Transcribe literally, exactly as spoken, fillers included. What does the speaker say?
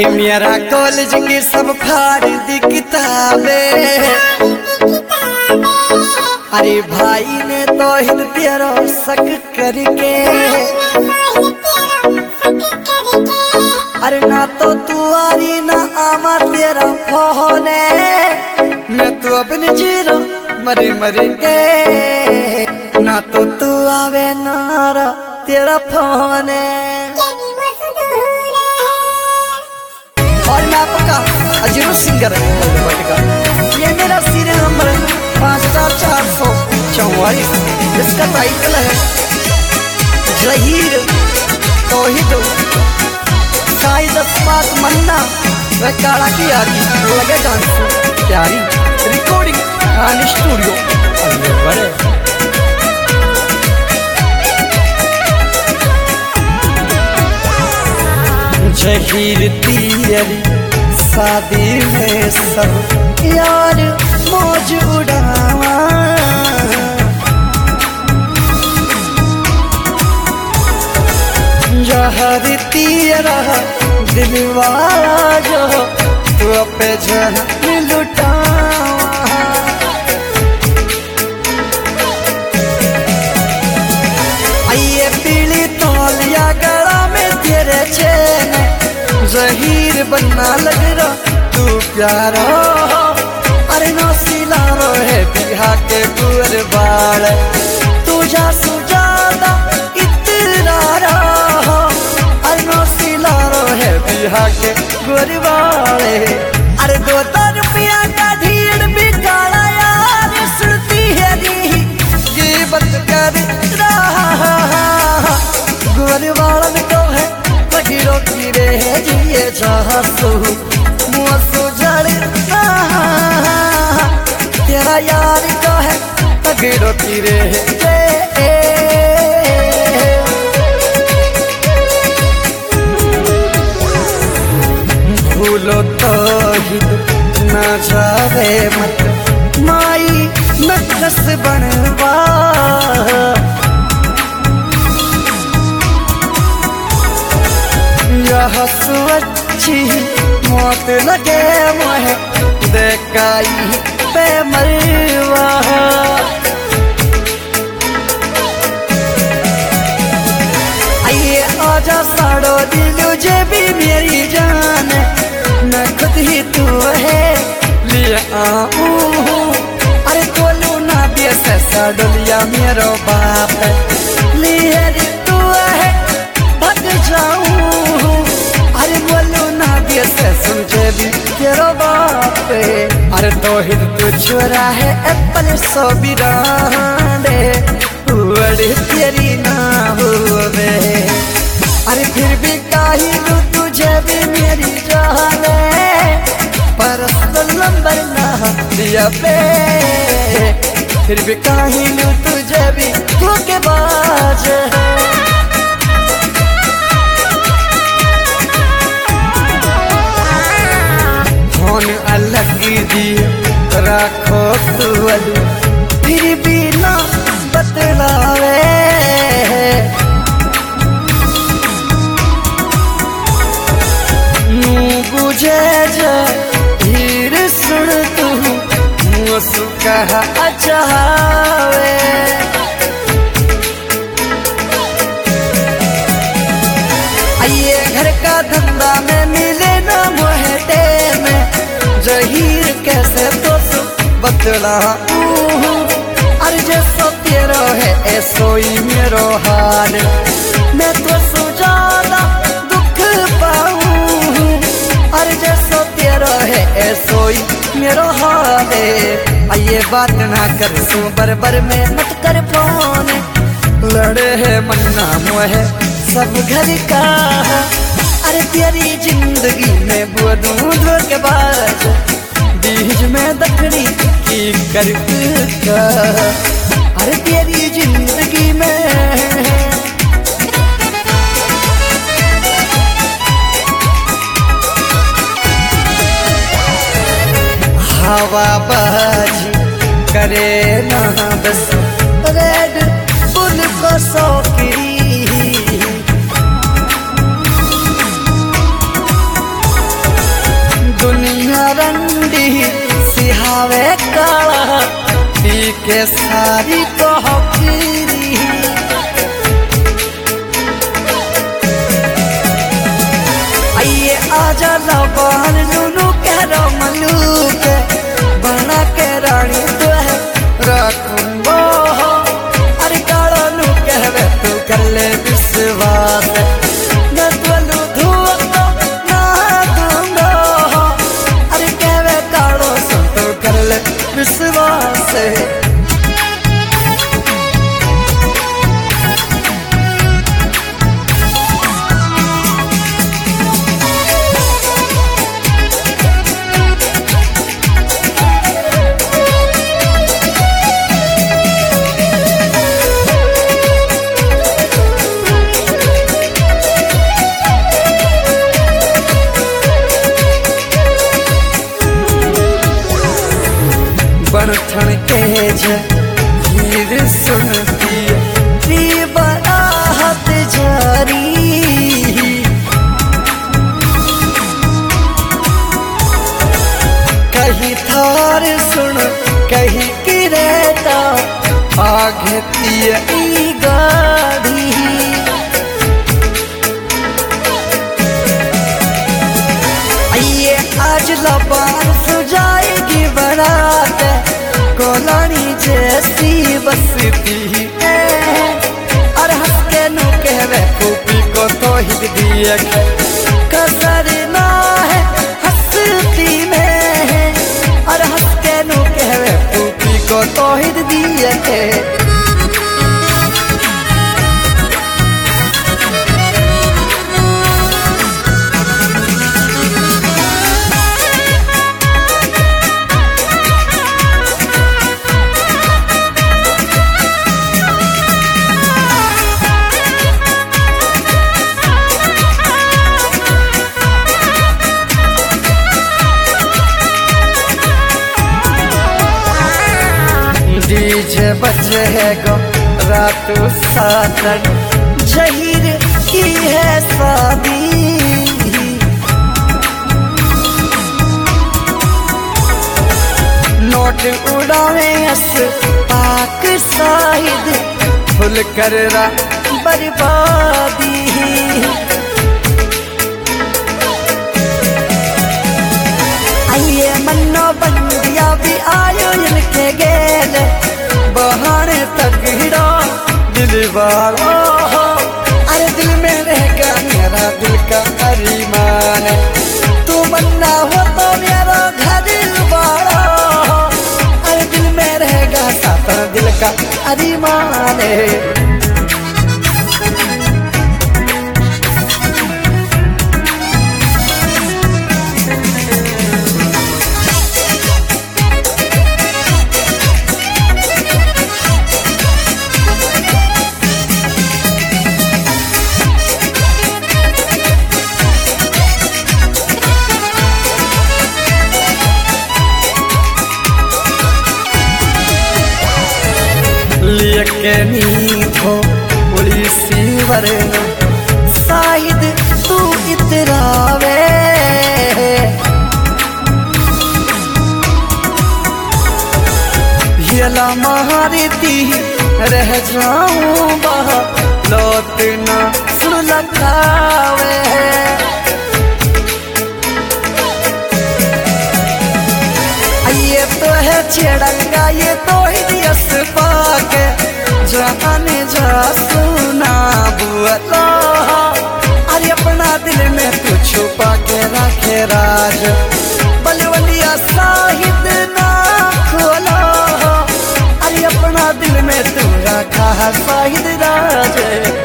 मेरा कॉलेज की सब फाड़ दी किताबें, अरे भाई ने तो हिंद तेरा शक करके, अरे ना तो तू आरी ना आमा तेरा फोन मैं तू अपने जीरो मरे मरे के, ना तो तू आवे नारा तेरा फोन और मैं आपका अजीरो सिंगर का ये मेरा सीरियल नंबर पाँच हजार चार सौ चौवालीस, इसका टाइटल है जहीर तौहीद साइद अस्पात मन्ना व काला की यारी लगे डांस प्यारी रिकॉर्डिंग खान स्टूडियो बड़े जहीर तेरी शादी में सब यार मौज उड़ावा, जहर तेरा दिलवाला जो तू पे जहर लुटावा, आइए पीली तौलिया गला में तेरे चैन जहीर बनना लग रहा तू प्यारा, अरे नौसीला है बिहा के गुर बाल तुझा सुजादा इतना रहा, अरे नौसीला है बिहा के गुर बाल, अरे दो रुपया का ढीड़ भी काला यार सुनती है नी ये बंद कर रहा गुर वालन को है गिरो गिरे जिए चाहसू मुँह जड़ तेरा यार का है गिरो गिरे भूलो तो ही न जावे मत माई नखस बनवा, यह सुअच्छी मौत लगे मोहे देखाई पे मरवा, आइए आजा साड़ो दिलो जे भी मेरी जान न खुद ही तू है लिए आऊं, अरे तोलू ना दिया से साड़ोलिया मेरो बाप लिए तू है भग जाऊं, अरे बोलू ना दिया से सुझे भी तेरा बाप, अरे तो ही तू छोरा है एप्पल सौ बिरांडे उड़े तेरी ना हुए, अरे फिर भी काही लू तुझे भी मेरी जाने पर्सनल नंबर ना दिया पे, फिर भी काही लू तुझे भी धोखे बाज अलग दी रखो तू अलू फिर भी ना बतलावे, नू बुझे जहीर सुन तू मुँह कहा चाहे, आइए घर का धंधा में मिले ना मोहटे में जहीर कैसे तो बतला, अरे जैसो तेरा है ऐसो ही मेरो हाल मैं तो सुजादा दुख पाऊं, अरे जैसो तेरा है ऐसो ही मेरो हाल, आइए बात ना कर सो बरबर में मत कर फोन लड़े है मन्ना मोहे सब घर का, अरे तेरी जिंदगी में बुदू के बाज बीज में दखनी की कर का, अरे तेरी जिंदगी में हवा बाजी करे ना बस रेड बुल को सौकी चूड़ी सिहावे काला पी के सारी कहकीरी आइए आजा लबान लुलू के रमलूक बना के रानी तो है रखूंगो अरे काला लू कहवे तू कर ले विश्वास न तुलू धुआ ना दूंगो अरे कहवे कालो सुन तू कर ले विश्वास बनठन के झीर सुनती ती बराहत जारी कहीं थार सुन कहीं किरेता आगे ई गाड़ी आइए आज लबान सुजाएगी बरात कोलानी जैसी बसती है और हंस के नु कहवे खूबी को तो हिट दिए कसर ना है हंसती में है और हंस के नु कहवे खूबी को तो हिट दिए डीजे बजे है गो रात सातन जहीर की है शादी नोट उड़ावे अस पाक शाहिद फुल कर रा बर्बादी आइए मन्नो बंदिया भी आयो इनके गेल बहाने तकड़ा दिल वाला अरे दिल में रहेगा मेरा दिल का अरमान तू मन्ना हो तो मेरा घर वाला अरे दिल में रहेगा साथ दिल का अरमान के नीथो पुलिसी वरना शायद तू इतरावे यला मारती रह जाऊं बहा लौट ना सुन लगावे ये तो है छेड़ंगा ये तो ही दियस पाके जाने जा सुना बुअला अरे अपना दिल में तू छुपा के रखे राज बलवलिया साहिद ना खोला अरे अपना दिल में तू रखा है साहिद राज।